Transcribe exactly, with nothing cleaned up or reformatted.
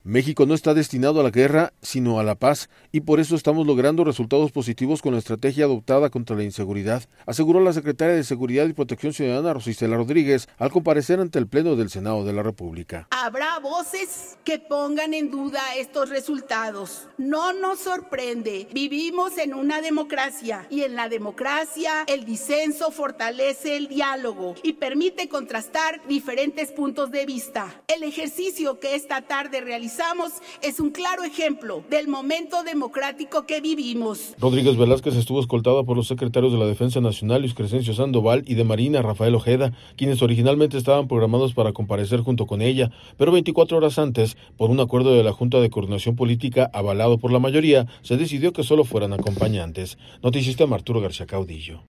México no está destinado a la guerra, sino a la paz, y por eso estamos logrando resultados positivos con la estrategia adoptada contra la inseguridad, aseguró la secretaria de Seguridad y Protección Ciudadana, Rosa Isela Rodríguez, al comparecer ante el Pleno del Senado de la República. Habrá voces que pongan en duda estos resultados. No nos sorprende. Vivimos en una democracia y en la democracia el disenso fortalece el diálogo y permite contrastar diferentes puntos de vista. El ejercicio que esta tarde realizamos es un claro ejemplo del momento democrático que vivimos. Rodríguez Velázquez estuvo escoltada por los secretarios de la Defensa Nacional, Luis Crescencio Sandoval, y de Marina, Rafael Ojeda, quienes originalmente estaban programados para comparecer junto con ella, pero veinticuatro horas antes, por un acuerdo de la Junta de Coordinación Política avalado por la mayoría, se decidió que solo fueran acompañantes. Noticista Arturo García Caudillo.